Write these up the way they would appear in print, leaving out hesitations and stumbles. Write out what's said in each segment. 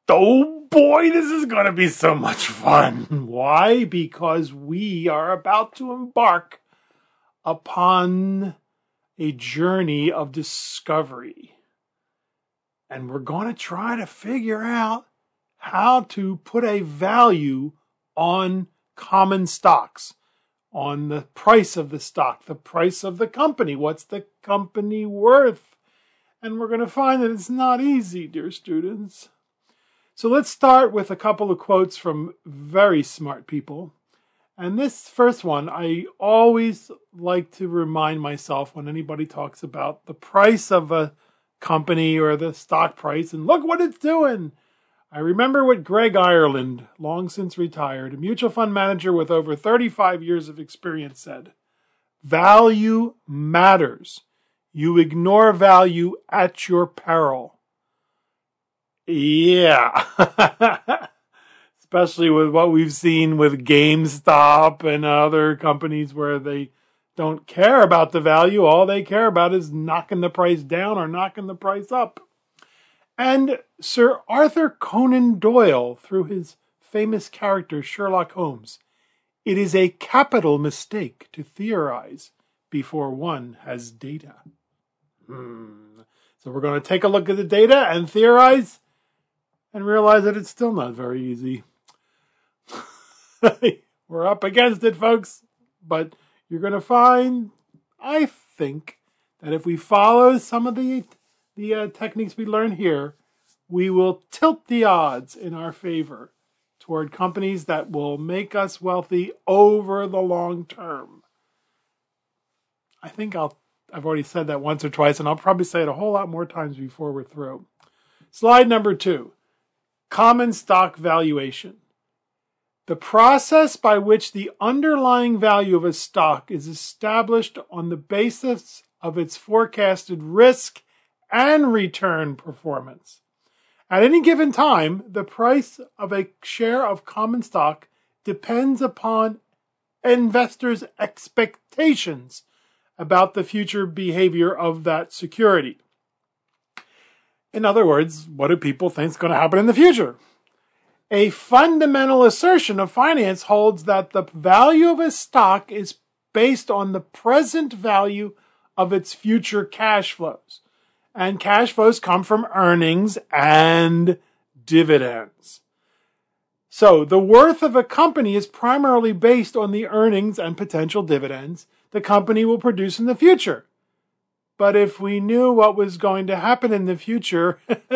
Oh boy, this is going to be so much fun. Why? Because we are about to embark upon a journey of discovery. And we're going to try to figure out how to put a value on common stocks, on the price of the stock, the price of the company. What's the company worth? And we're going to find that it's not easy, dear students. So let's start with a couple of quotes from very smart people. And this first one, I always like to remind myself when anybody talks about the price of a company or the stock price, and look what it's doing. I remember what Greg Ireland, long since retired, a mutual fund manager with over 35 years of experience, said, "Value matters. You ignore value at your peril." Yeah. Especially with what we've seen with GameStop and other companies where they don't care about the value. All they care about is knocking the price down or knocking the price up. And Sir Arthur Conan Doyle, through his famous character Sherlock Holmes, it is a capital mistake to theorize before one has data. So we're going to take a look at the data and theorize and realize that it's still not very easy. We're up against it, folks. But you're going to find, I think, that if we follow some of the techniques we learn here, we will tilt the odds in our favor toward companies that will make us wealthy over the long term. I think I've already said that once or twice, and I'll probably say it a whole lot more times before we're through. Slide number 2, common stock valuation. The process by which the underlying value of a stock is established on the basis of its forecasted risk and return performance. At any given time, the price of a share of common stock depends upon investors' expectations about the future behavior of that security. In other words, what do people think is going to happen in the future? A fundamental assertion of finance holds that the value of a stock is based on the present value of its future cash flows. And cash flows come from earnings and dividends. So the worth of a company is primarily based on the earnings and potential dividends the company will produce in the future. But if we knew what was going to happen in the future,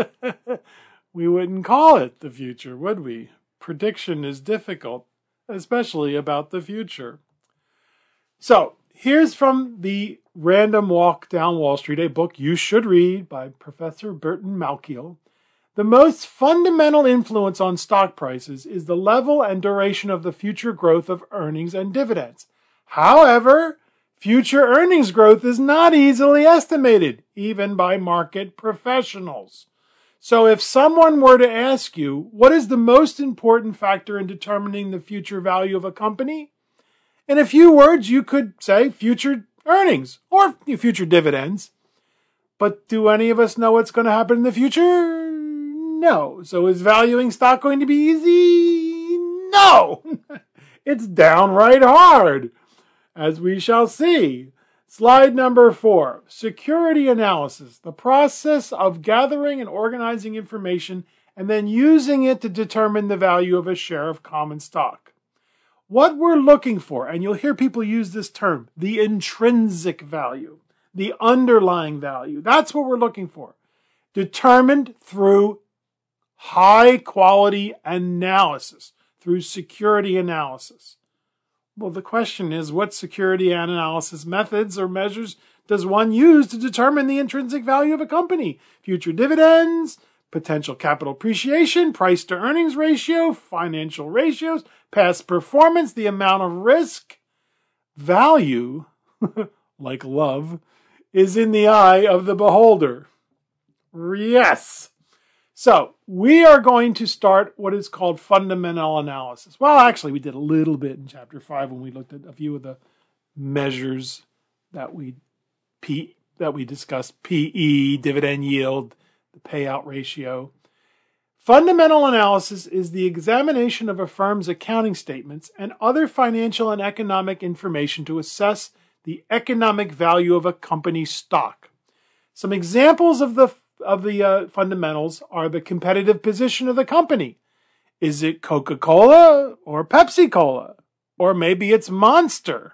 we wouldn't call it the future, would we? Prediction is difficult, especially about the future. So, here's from the Random Walk Down Wall Street, a book you should read by Professor Burton Malkiel. The most fundamental influence on stock prices is the level and duration of the future growth of earnings and dividends. However, future earnings growth is not easily estimated, even by market professionals. So if someone were to ask you, what is the most important factor in determining the future value of a company? In a few words, you could say future earnings or future dividends. But do any of us know what's going to happen in the future? No. So is valuing stock going to be easy? No. It's downright hard, as we shall see. Slide number 4, security analysis, the process of gathering and organizing information and then using it to determine the value of a share of common stock. What we're looking for, and you'll hear people use this term, the intrinsic value, the underlying value, that's what we're looking for, determined through high quality analysis, through security analysis. Well, the question is, what security analysis methods or measures does one use to determine the intrinsic value of a company? Future dividends, potential capital appreciation, price to earnings ratio, financial ratios, past performance, the amount of risk. Value, like love, is in the eye of the beholder. Yes. So, we are going to start what is called fundamental analysis. Well, actually, we did a little bit in Chapter 5 when we looked at a few of the measures that we discussed, PE, dividend yield, the payout ratio. Fundamental analysis is the examination of a firm's accounting statements and other financial and economic information to assess the economic value of a company's stock. Some examples of the fundamentals are the competitive position of the company. Is it Coca-Cola or Pepsi-Cola? Or maybe it's Monster.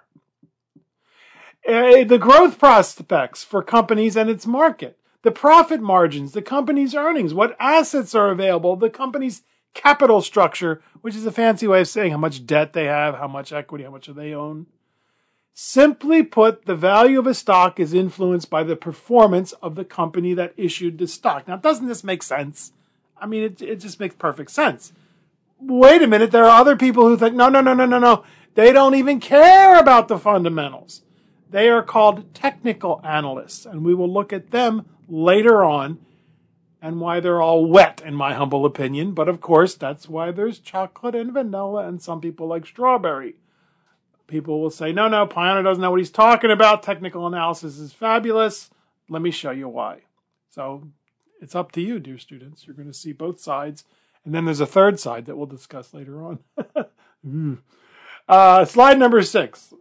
The growth prospects for companies and its market. The profit margins, the company's earnings, what assets are available, the company's capital structure, which is a fancy way of saying how much debt they have, how much equity, how much do they own. Simply put, the value of a stock is influenced by the performance of the company that issued the stock. Now, doesn't this make sense? I mean, it just makes perfect sense. Wait a minute, there are other people who think, no. They don't even care about the fundamentals. They are called technical analysts, and we will look at them later on and why they're all wet, in my humble opinion. But of course, that's why there's chocolate and vanilla, and some people like strawberry. People will say, no, Payano doesn't know what he's talking about. Technical analysis is fabulous. Let me show you why. So it's up to you, dear students. You're going to see both sides. And then there's a third side that we'll discuss later on. Slide number 6.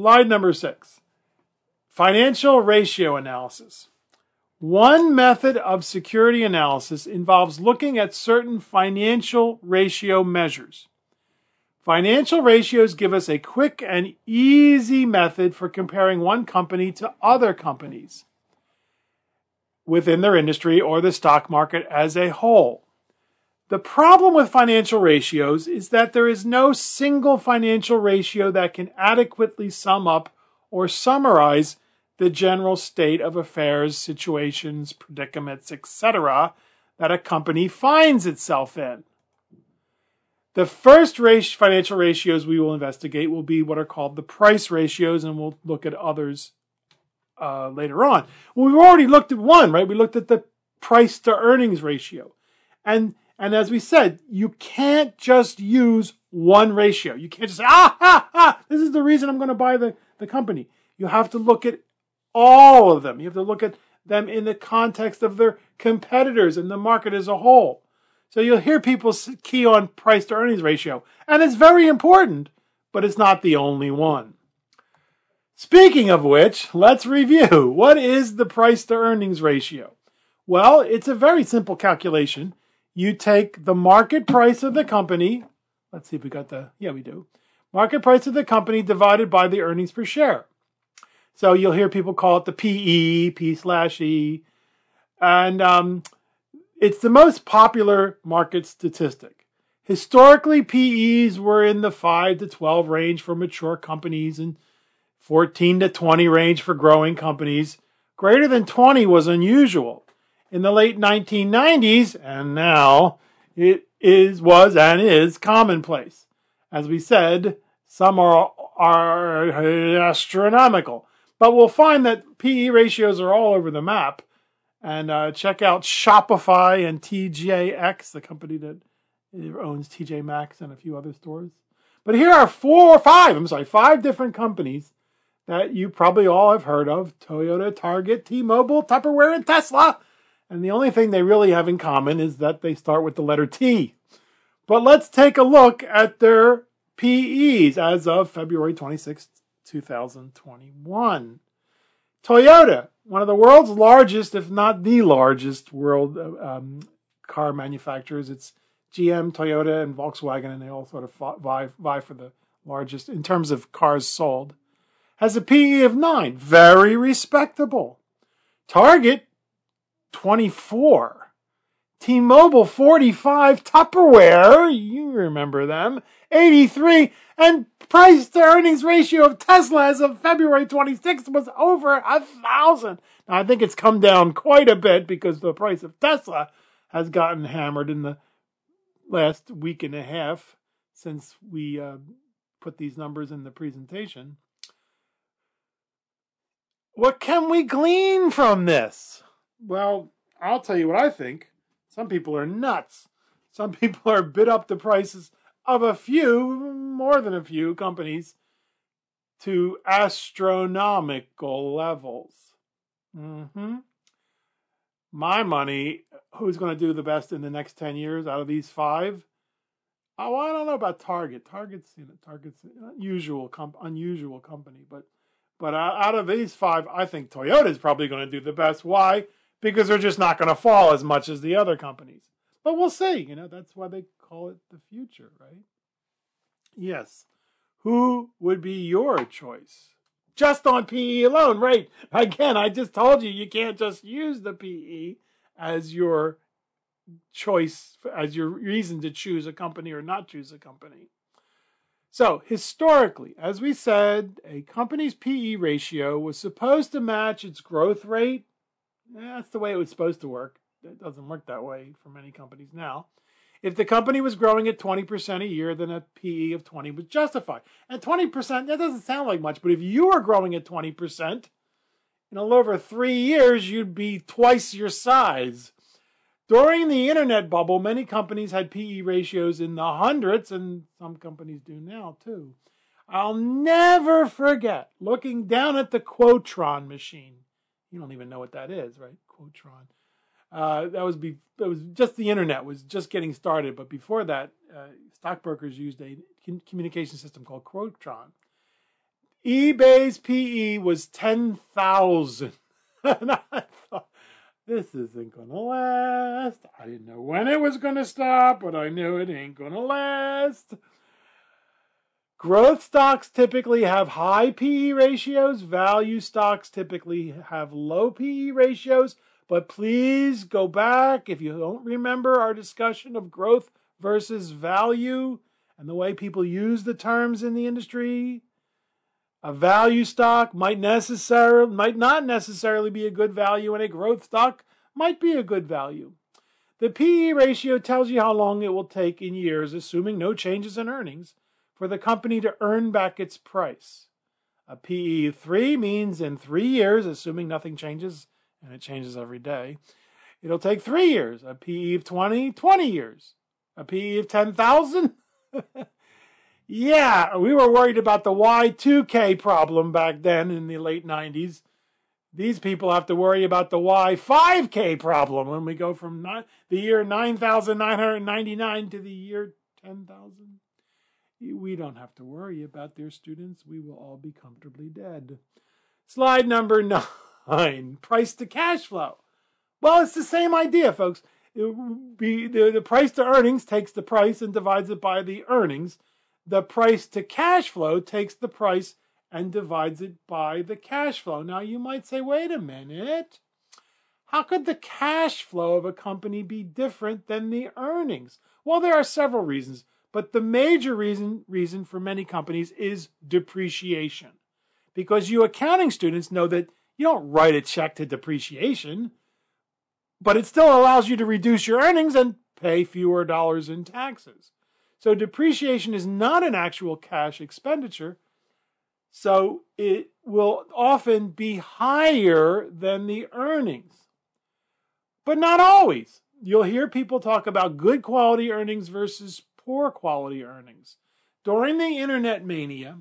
Financial ratio analysis. One method of security analysis involves looking at certain financial ratio measures. Financial ratios give us a quick and easy method for comparing one company to other companies within their industry or the stock market as a whole. The problem with financial ratios is that there is no single financial ratio that can adequately sum up or summarize the general state of affairs, situations, predicaments, etc. that a company finds itself in. The first financial ratios we will investigate will be what are called the price ratios, and we'll look at others later on. Well, we've already looked at one, right? We looked at the price to earnings ratio. And as we said, you can't just use one ratio. You can't just say, this is the reason I'm going to buy the company. You have to look at all of them. You have to look at them in the context of their competitors and the market as a whole. So you'll hear people key on price to earnings ratio, and it's very important, but it's not the only one. Speaking of which, let's review. What is the price to earnings ratio? Well, it's a very simple calculation. You take the market price of the company. Let's see if we got we do. Market price of the company divided by the earnings per share. So you'll hear people call it the PE, P/E. And it's the most popular market statistic. Historically, PEs were in the 5 to 12 range for mature companies and 14 to 20 range for growing companies. Greater than 20 was unusual. In the late 1990s, and now, it was and is commonplace. As we said, some are astronomical. But we'll find that PE ratios are all over the map. And check out Shopify and TJX, the company that owns TJ Maxx and a few other stores. But here are five different companies that you probably all have heard of: Toyota, Target, T-Mobile, Tupperware, and Tesla. And the only thing they really have in common is that they start with the letter T. But let's take a look at their PEs as of February 26, 2021. Toyota, one of the world's largest, if not the largest, world car manufacturers. It's GM, Toyota, and Volkswagen, and they all sort of vie for the largest in terms of cars sold. Has a PE of 9. Very respectable. Target, 24. T-Mobile, 45. Tupperware, you remember them, 83. And price to earnings ratio of Tesla as of February 26th was over 1,000. Now, I think it's come down quite a bit because the price of Tesla has gotten hammered in the last week and a half since we put these numbers in the presentation. What can we glean from this? Well, I'll tell you what I think. Some people are nuts. Some people are bid up the prices of more than a few companies to astronomical levels. My money who's going to do the best in the next 10 years out of these five? Oh, I don't know about Target. Target's an unusual company, but out of these five, I think Toyota is probably going to do the best. Why? Because they're just not going to fall as much as the other companies. But we'll see. That's why they call it the future, right? Yes. Who would be your choice? Just on PE alone, right? Again, I just told you can't just use the PE as your choice, as your reason to choose a company or not choose a company. So, historically, as we said, a company's PE ratio was supposed to match its growth rate. That's the way it was supposed to work. It doesn't work that way for many companies now. If the company was growing at 20% a year, then a PE of 20 was justified. And 20%, that doesn't sound like much, but if you were growing at 20%, in a little over 3 years, you'd be twice your size. During the internet bubble, many companies had PE ratios in the hundreds, and some companies do now too. I'll never forget looking down at the Quotron machine. You don't even know what that is, right? Quotron. That was just the internet was just getting started, but before that, stockbrokers used a communication system called Quotron. eBay's PE was 10,000, and I thought, this isn't going to last. I didn't know when it was going to stop, but I knew it ain't going to last. Growth stocks typically have high PE ratios. Value stocks typically have low PE ratios. But please go back if you don't remember our discussion of growth versus value and the way people use the terms in the industry. A value stock might not necessarily be a good value, and a growth stock might be a good value. The PE ratio tells you how long it will take in years, assuming no changes in earnings, for the company to earn back its price. A PE of 3 means in 3 years, assuming nothing changes, and it changes every day, it'll take 3 years. A PE of 20 years. A PE of 10,000? Yeah, we were worried about the Y2K problem back then in the late 90s. These people have to worry about the Y5K problem when we go from the year 9,999 to the year 10,000. We don't have to worry about their students. We will all be comfortably dead. Slide number 9, price to cash flow. Well, it's the same idea, folks. The price to earnings takes the price and divides it by the earnings. The price to cash flow takes the price and divides it by the cash flow. Now, you might say, wait a minute. How could the cash flow of a company be different than the earnings? Well, there are several reasons, but the major reason for many companies is depreciation. Because you accounting students know that you don't write a check to depreciation, but it still allows you to reduce your earnings and pay fewer dollars in taxes. So depreciation is not an actual cash expenditure, so it will often be higher than the earnings. But not always. You'll hear people talk about good quality earnings versus poor quality earnings. During the internet mania,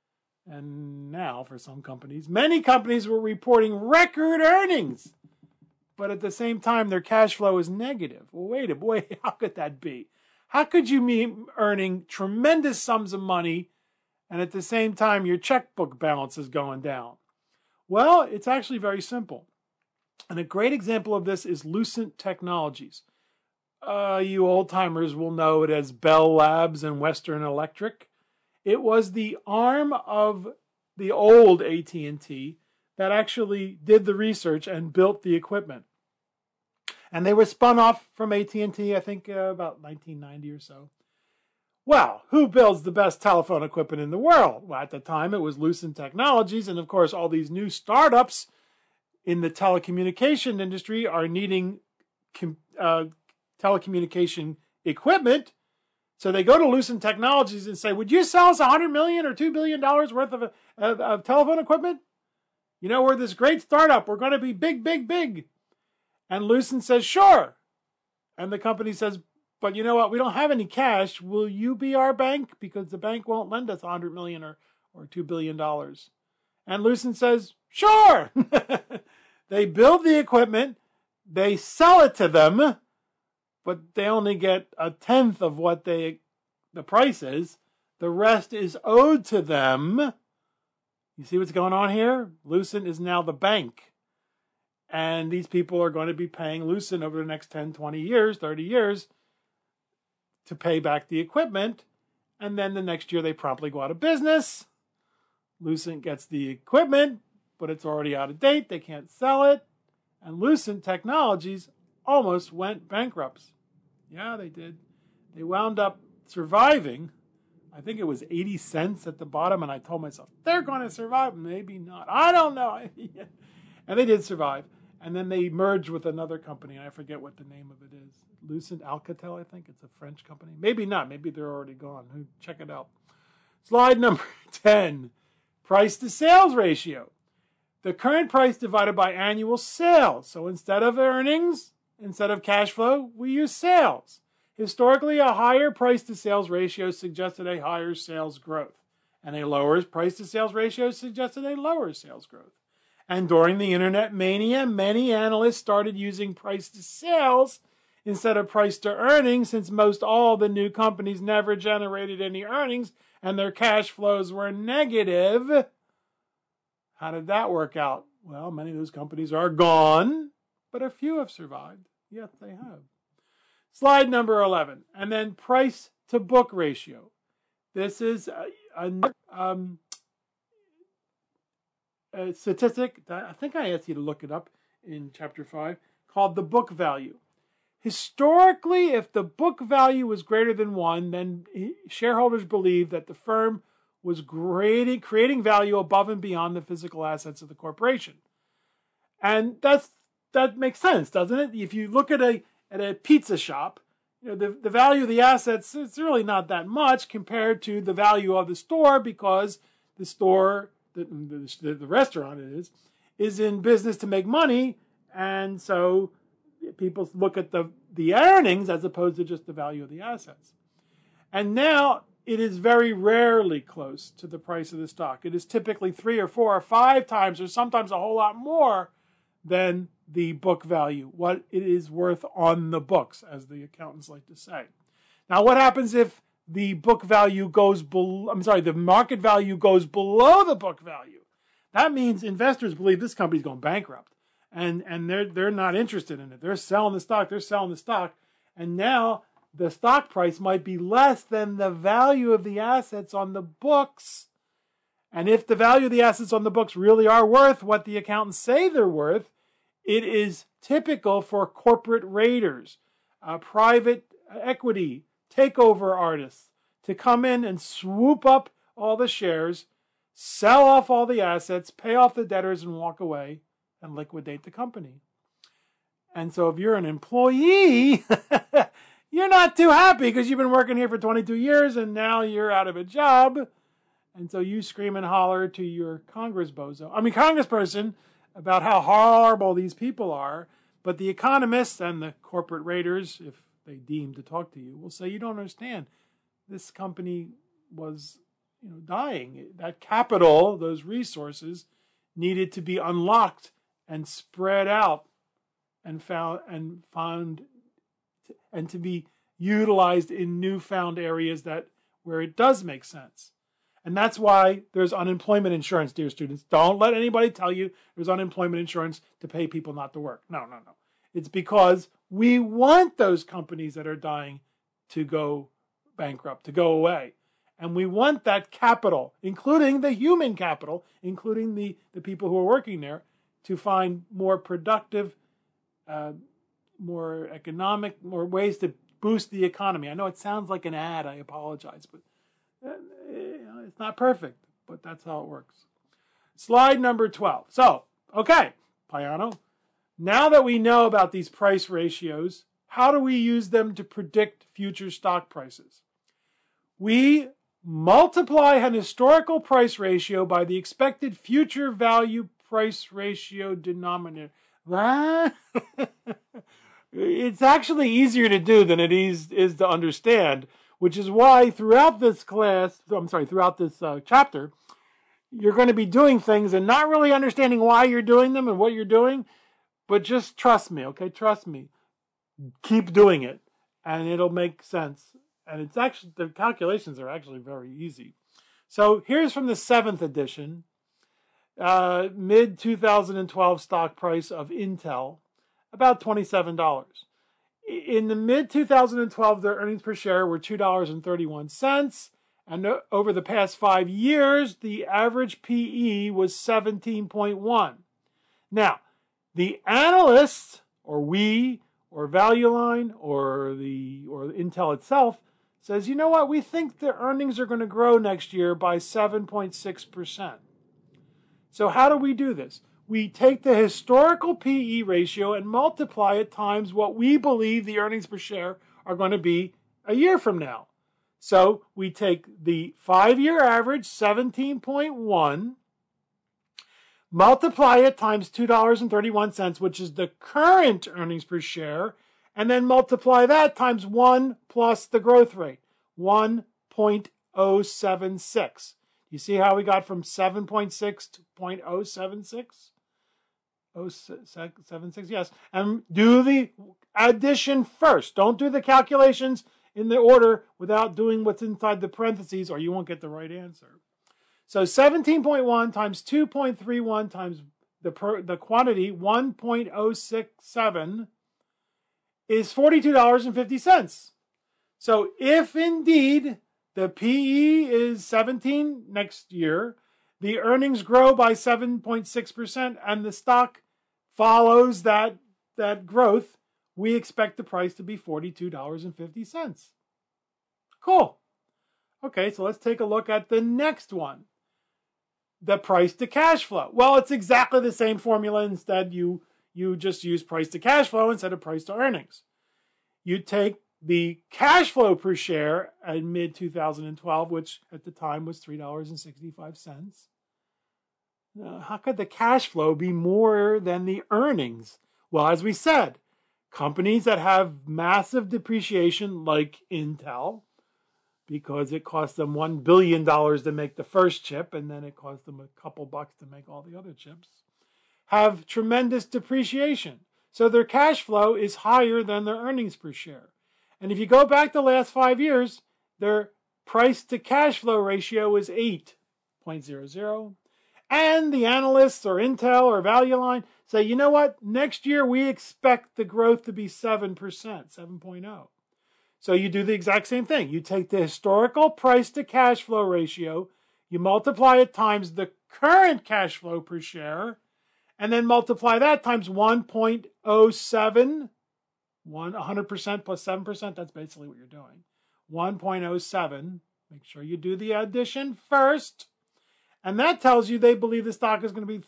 and now for some companies, many companies were reporting record earnings, but at the same time their cash flow is negative. Well, wait, how could that be? How could you be earning tremendous sums of money and at the same time your checkbook balance is going down? Well, it's actually very simple. And a great example of this is Lucent Technologies. You old-timers will know it as Bell Labs and Western Electric. It was the arm of the old AT&T that actually did the research and built the equipment. And they were spun off from AT&T, I think, about 1990 or so. Well, who builds the best telephone equipment in the world? Well, at the time, it was Lucent Technologies. And, of course, all these new startups in the telecommunication industry are needing telecommunication equipment. So they go to Lucent Technologies and say, would you sell us $100 million or $2 billion worth of telephone equipment? You know, we're this great startup. We're going to be big, big, big. And Lucent says, sure. And the company says, but you know what? We don't have any cash. Will you be our bank? Because the bank won't lend us $100 million or $2 billion. And Lucent says, sure. They build the equipment. they sell it to them, but they only get a tenth of what the price is. The rest is owed to them. You see what's going on here? Lucent is now the bank. And these people are going to be paying Lucent over the next 10, 20 years, 30 years to pay back the equipment. And then the next year they promptly go out of business. Lucent gets the equipment, but it's already out of date. They can't sell it. And Lucent Technologies almost went bankrupt. Yeah, they did. They wound up surviving. I think it was 80 cents at the bottom, and I told myself, they're going to survive. Maybe not. I don't know. And they did survive. And then they merged with another company. I forget what the name of it is. Lucent Alcatel, I think. It's a French company. Maybe not. Maybe they're already gone. Check it out. Slide number 10. Price to sales ratio. The current price divided by annual sales. So instead of earnings, instead of cash flow, we use sales. Historically, a higher price to sales ratio suggested a higher sales growth, and a lower price to sales ratio suggested a lower sales growth. And during the internet mania, many analysts started using price to sales instead of price to earnings, since most all the new companies never generated any earnings and their cash flows were negative. How did that work out? Well, many of those companies are gone, but a few have survived. Yes, they have. Slide number 11. And then price to book ratio. This is a statistic that I think I asked you to look it up in chapter 5, called the book value. Historically, if the book value was greater than 1, then shareholders believed that the firm was creating value above and beyond the physical assets of the corporation. And that makes sense, doesn't it? If you look at a pizza shop, the value of the assets, it's really not that much compared to the value of the store, because the store, the restaurant is in business to make money, and so people look at the earnings as opposed to just the value of the assets. And now it is very rarely close to the price of the stock. It is typically 3 or 4 or 5 times, or sometimes a whole lot more than the book value, what it is worth on the books, as the accountants like to say. Now, what happens if the book value goes below, the market value goes below the book value? That means investors believe this company's going bankrupt, and they're not interested in it. They're selling the stock, and now the stock price might be less than the value of the assets on the books. And if the value of the assets on the books really are worth what the accountants say they're worth, it is typical for corporate raiders, private equity, takeover artists to come in and swoop up all the shares, sell off all the assets, pay off the debtors, and walk away and liquidate the company. And so if you're an employee, you're not too happy because you've been working here for 22 years and now you're out of a job. And so you scream and holler to your congressperson about how horrible these people are. But the economists and the corporate raiders, if they deem to talk to you, will say, you don't understand. This company was dying. That capital, those resources, needed to be unlocked and spread out and found and to be utilized in newfound areas where it does make sense. And that's why there's unemployment insurance, dear students. Don't let anybody tell you there's unemployment insurance to pay people not to work. No. It's because we want those companies that are dying to go bankrupt, to go away. And we want that capital, including the human capital, including the people who are working there, to find more productive, more economic, more ways to boost the economy. I know it sounds like an ad. I apologize, but it's not perfect, but that's how it works. Slide number 12. So, okay, Payano, now that we know about these price ratios, how do we use them to predict future stock prices? We multiply an historical price ratio by the expected future value price ratio denominator. It's actually easier to do than it is to understand, which is why throughout this chapter, you're going to be doing things and not really understanding why you're doing them and what you're doing, But just trust me, okay? Trust me. Keep doing it, and it'll make sense. And it's actually, the calculations are actually very easy. So here's from the 7th edition, mid 2012 stock price of Intel, about $27. In the mid 2012, their earnings per share were $2.31. And over the past 5 years, the average PE was 17.1. Now, the analysts, or we, or Value Line, or Intel itself, says, you know what, we think the earnings are going to grow next year by 7.6%. So how do we do this? We take the historical PE ratio and multiply it times what we believe the earnings per share are going to be a year from now. So we take the 5-year average, 17.1, multiply it times $2.31, which is the current earnings per share, and then multiply that times 1 plus the growth rate, 1.076. You see how we got from 7.6 to 0.076? 0.076, yes. And do the addition first. Don't do the calculations in the order without doing what's inside the parentheses, or you won't get the right answer. So 17.1 times 2.31 times the quantity, 1.067, is $42.50. So if indeed the PE is 17 next year, the earnings grow by 7.6%, and the stock follows that growth, we expect the price to be $42.50. Cool. Okay, so let's take a look at the next one. The price to cash flow. Well, it's exactly the same formula. Instead, you just use price to cash flow instead of price to earnings. You take the cash flow per share in mid-2012, which at the time was $3.65. How could the cash flow be more than the earnings? Well, as we said, companies that have massive depreciation like Intel, because it cost them $1 billion to make the first chip, and then it cost them a couple bucks to make all the other chips, have tremendous depreciation. So their cash flow is higher than their earnings per share. And if you go back the last 5 years, their price to cash flow ratio is 8.00. And the analysts or Intel or Value Line say, you know what? Next year we expect the growth to be 7%, 7.0. So you do the exact same thing. You take the historical price to cash flow ratio, you multiply it times the current cash flow per share, and then multiply that times 1.07, 100% plus 7%, that's basically what you're doing. 1.07, make sure you do the addition first. And that tells you they believe the stock is going to be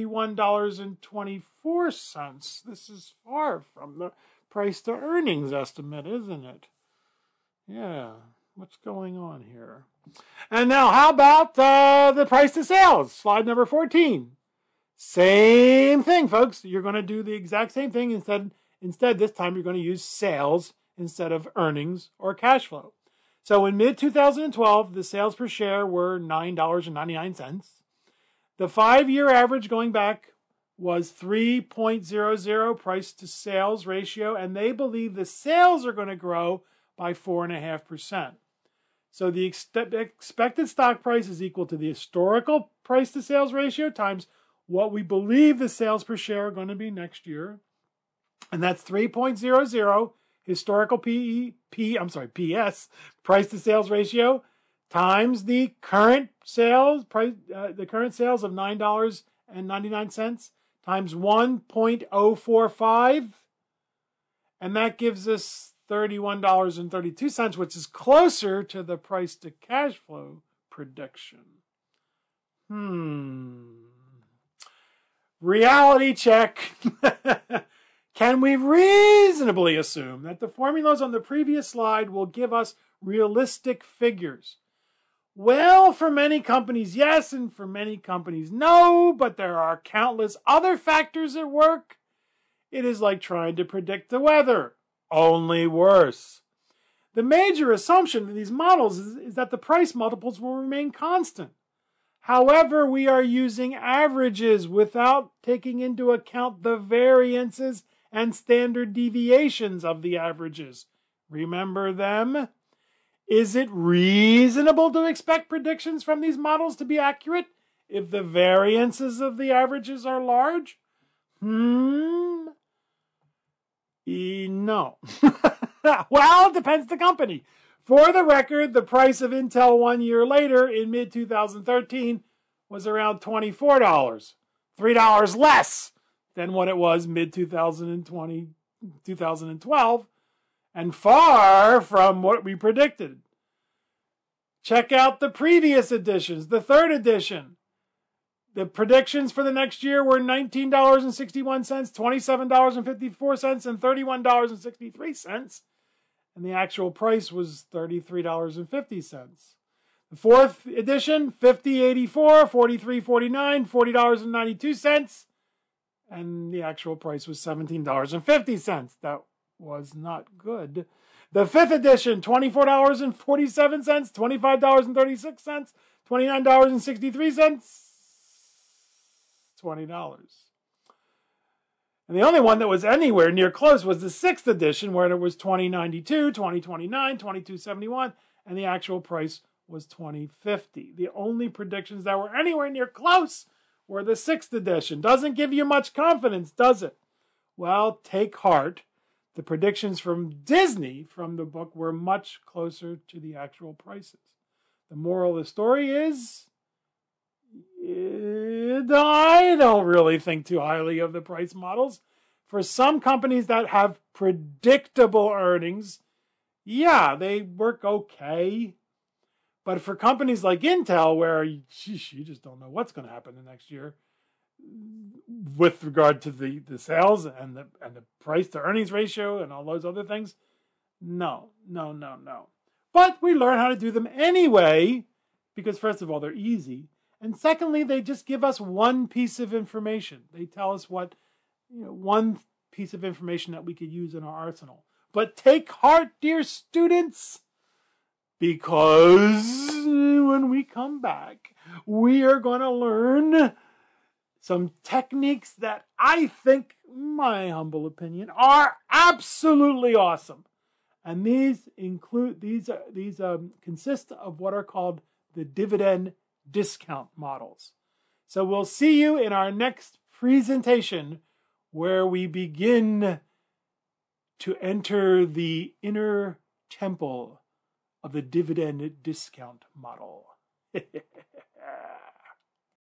$31.24. This is far from the price to earnings estimate, isn't it? Yeah, what's going on here? And now, how about the price to sales? Slide number 14. Same thing, folks. You're going to do the exact same thing. Instead, this time you're going to use sales instead of earnings or cash flow. So in mid-2012, the sales per share were $9.99. The 5-year average going back was 3.00 price to sales ratio, and they believe the sales are going to grow by 4.5%. So the expected stock price is equal to the historical price to sales ratio times what we believe the sales per share are going to be next year. And that's 3.00 historical PS, price to sales ratio, times the current sales price, the current sales of $9.99 times 1.045, and that gives us $31.32, which is closer to the price to cash flow prediction. Reality check. Can we reasonably assume that the formulas on the previous slide will give us realistic figures? Well, for many companies, yes, and for many companies, no, but there are countless other factors at work. It is like trying to predict the weather, only worse. The major assumption in these models is that the price multiples will remain constant. However, we are using averages without taking into account the variances and standard deviations of the averages. Remember them? Is it reasonable to expect predictions from these models to be accurate if the variances of the averages are large? No. Well, it depends the company. For the record, the price of Intel 1 year later in mid-2013 was around $24, $3 less than what it was mid-2012, and far from what we predicted. Check out the previous editions, the third edition. The predictions for the next year were $19.61, $27.54, and $31.63. And the actual price was $33.50. The fourth edition, $50.84, $43.49, $40.92, and the actual price was $17.50. That was not good. The fifth edition, $24.47, $25.36, $29.63, $20. And the only one that was anywhere near close was the sixth edition, where it was $20.92, $20.29, $22.71, and the actual price was $20.50. The only predictions that were anywhere near close were the sixth edition. Doesn't give you much confidence, does it? Well, take heart. The predictions from Disney from the book were much closer to the actual prices. The moral of the story is, I don't really think too highly of the price models. For some companies that have predictable earnings, yeah, they work okay. But for companies like Intel, where you just don't know what's going to happen the next year with regard to the sales and the price to earnings ratio and all those other things, no. But we learn how to do them anyway, because first of all, they're easy. And secondly, they just give us one piece of information. They tell us one piece of information that we could use in our arsenal. But take heart, dear students, because when we come back, we are going to learn some techniques that I think, my humble opinion, are absolutely awesome. And these consist of what are called the dividend discount models. So we'll see you in our next presentation, where we begin to enter the inner temple of the dividend discount model.